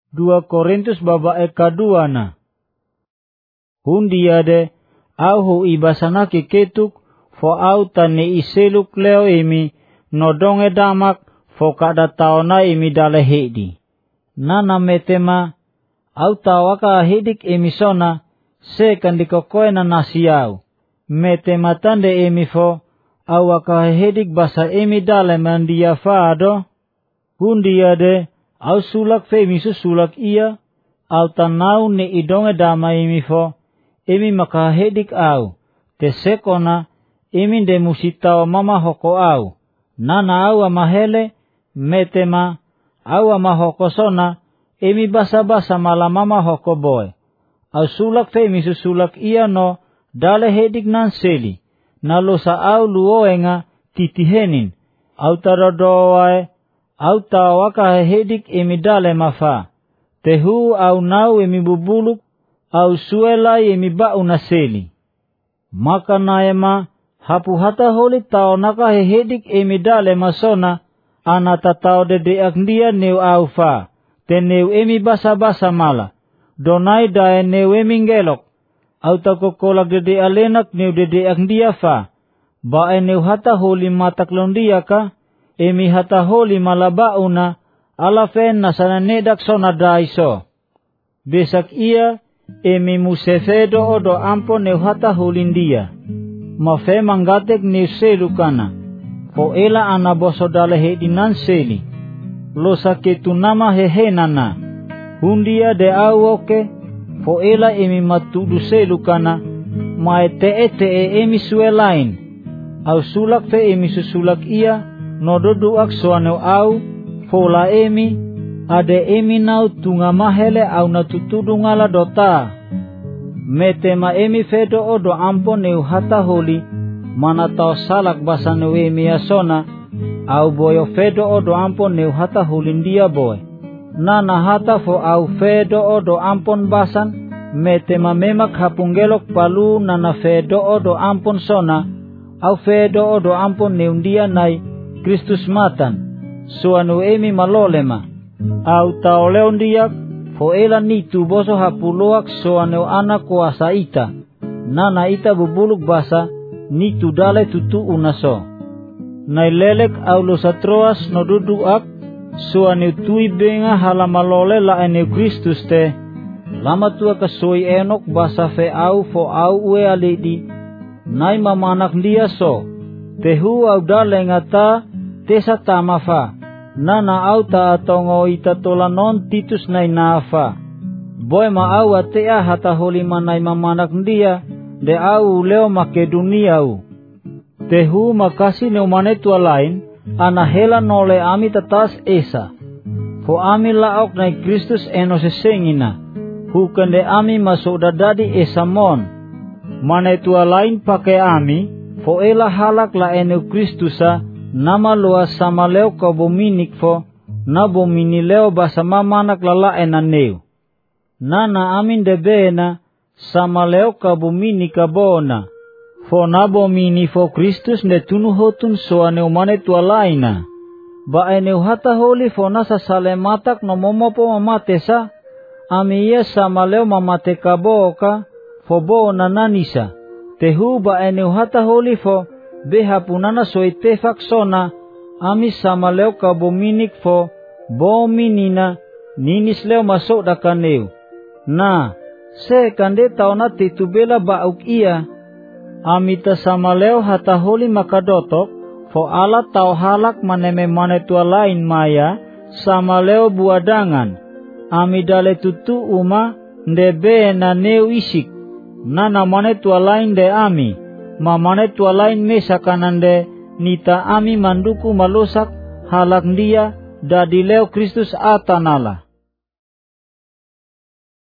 2 Korintus baba kedua na. Hundia de au hu ibasana ketuk fo au tane iseluk leo emi nodonge damak fo kada taona emi dale hedi. Nana metema au tawaka hedik emi sona se kandikokoe na nasiau. Metema tande emi fo au waka hedik basa emi dale mandia faado. Hundia de au sulak fe misu sulak ia au tanau ne idonge dama emi fo emi maka hedik au. Te sekona emi de musitawa mama hoko au. Nana au amahele metema au amahoko sona emi basa-basa mala mama hoko boy. Au sulak fe misu sulak ia no dale hedik nan seli. Nalosa au luoenga titihenin. Au taradoae au tawaka hedik emi dale mafa. Tehu au nau emi bubuluk au suela emi bau naseli. Maka naema hapu hata holi tau naka hedik emi dale masona anata tau dedeak dia neu au fa. Te neu emi basa-basa mala. Donai dae neu emi ngelok. Au takokolak dede alenak neu dedeak dia fa. Bae neu hata holi matak londia ka. Emi hata holi malabauna ala fen nasana nedak sona daiso. Besak ia emi musefedo odo ampo neu hata holindia. Mafe manggatek neu selukana. Fo ela anaboso dale hedinan seli. Losa ketunama hehenana. Hundia de awoke fo ela emi matudu selukana. Mae te emi suelain. Au sulak fe emi susulak ia. Nododuak soaneu au fola emi ade emi nau tunga mahele au natutudu ngala dota. Metema emi fedo odo ampo neu hata holi mana tau salak basa neu emi asona au boyo fedo odo ampo neu hata holindia boy. Nana hata fo au fedo odo ampon basan metema memak hapunggelok palu nana fedo odo ampon sona au fedo odo ampon neundia nai Kristus matan, suanu emi malolema. Au taoleon diak, fo ela nitu boso hapuloak suanu anak kuasa ita. Nana ita bubuluk basa, nitu dale tutu unaso. Nai lelek au losatroas noduduak, suanu tui benga halamalole la ene Kristus te. Lama tua kasoi enok basa fe au fo au ue aledi. Nai mamanak dia so. Tehu au dale ngata, tesa tamafa, nana au ta atongo ita tolanon titus nai nafa. Boy ma au atea hata holi manai mamanak dia, de au leo Makedonia u. Tehu makasi neu manetua lain, ana hela nole ami tatas esa. Fo ami laok nai Kristus eno sesengina, hukande ami masuk dadadi esa mon. Manetua lain pake ami, fo ela halak la eno Kristusa, nama loa sama leo ka bominik fo, na bomini leo basa mamanak lala enaneu. Nana amin debena, sama leo ka bomini ka bona. Fo na bomini fo Kristus ne tunu hotun soa neu mane tua laina. Ba eneu hata holi fo nasa sale matak no momopo mamate sa, ami iya sama leo mamate ka boka, fo bo nananisa. Tehu ba eneu hata holi fo, beha punana soitefak sona ami sama leo ka bominik fo bominina ninis leo masuk dakaneu. Na se kande taona titubela bauk ia ami ta sama leo hata holi makadotok fo ala tau halak maneme manetua lain maya sama leo buadangan ami dale tutu uma ndebe na neu isik nana manetua lain de ami mamane tua lain mesa kanande nita ami manduku malusak halak dia dadi leo Kristus atanala.